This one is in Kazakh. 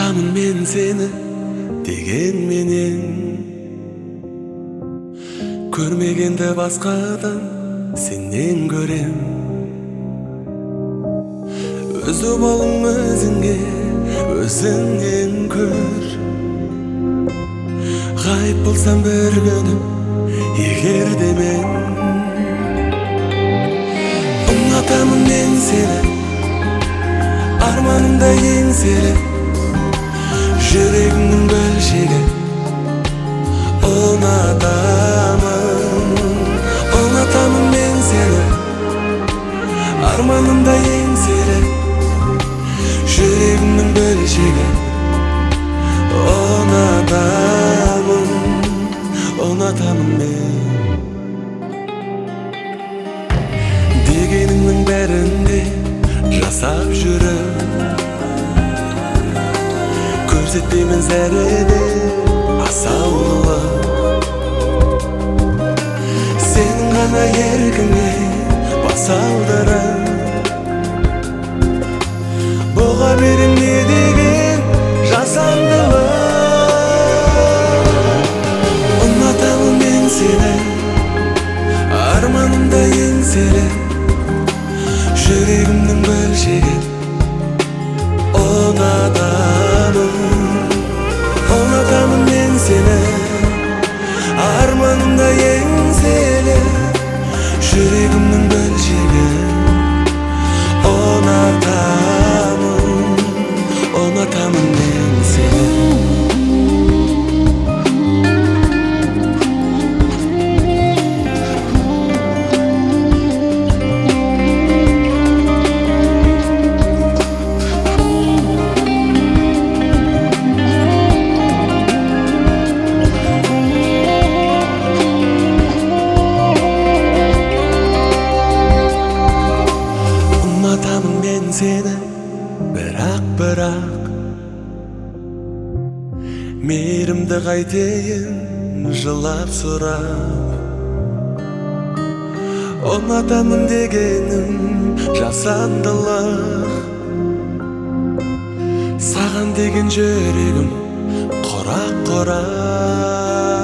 Ұнатамын мен сені дегенменен, көрмегенді басқадан сенен көрем. Өзі болың өзіңе, өзіңнен көр. Ғайып болсам бір күні, егер де мен. Ұнатамын мен сені, арманымда еңселі, жүрегімнің бөлшегі. Ұнатамын мен сені, арманымда еңселі, жүрегімнің бөлшегі. Ұнатамын мен. Дегеніңнің бәрінде жасап жүріп, көрсетпеймін зәреді асаулық. Сенің ғана еркіңе бас алдырып, боға берем не деген жасандылық. Ұнатамын мен сені, арманымда еңселі, жүрегімнің бөлшегі. Ұнатамын мен сені, арманымда еңселі, жүрегімнің бөлшегі. Ұнатамын мен сені. Ұнатамын мен сені, бірақ мейірімді қайтейін жылап сұрап. Ұнатамын дегенім жасандылық, саған деген жүрегім құрақ.